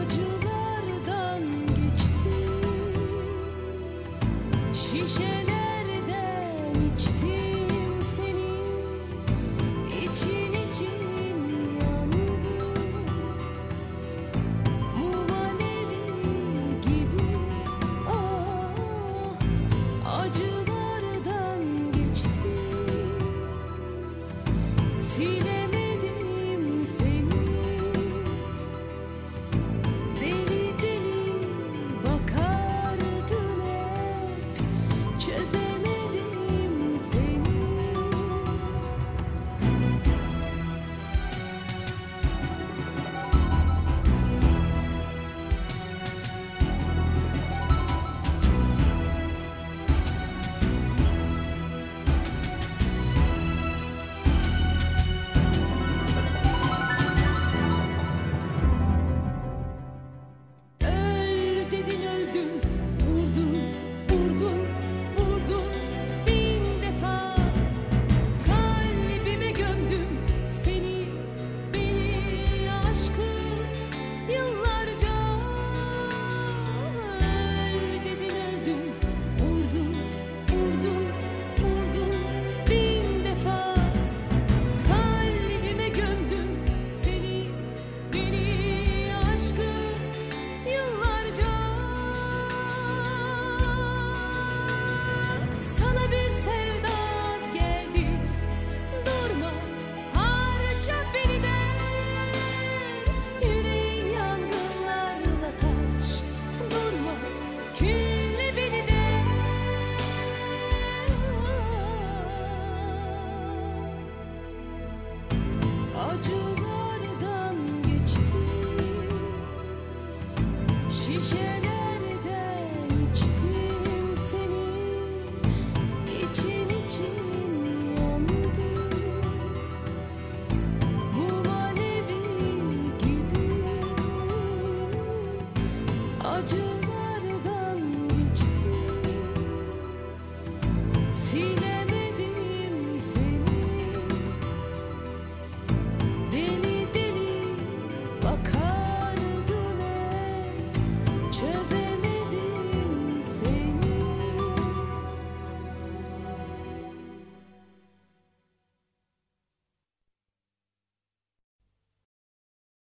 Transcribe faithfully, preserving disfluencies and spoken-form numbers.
Acılardan geçtim, şişelerden içtim seni, için için yandım. Mum alevi gibi, ah, acılardan geçtim. Silemedim seni, deli deli bakardın hep, çözemedim seni. Öl dedin öldüm, vurdun, vurdun, vurdun bin defa. Kalbime gömdüm seni, beni, aşkı yıllarca. Öl dedin öldüm, vurdun, vurdun, vurdun bin defa. Kalbime gömdüm seni, beni, aşkı yıllarca. Sana bir sevda az geldi, durma, harca beni de. Yüreğin yangınlarla taş, durma, külle beni de. Acılardan geçtim,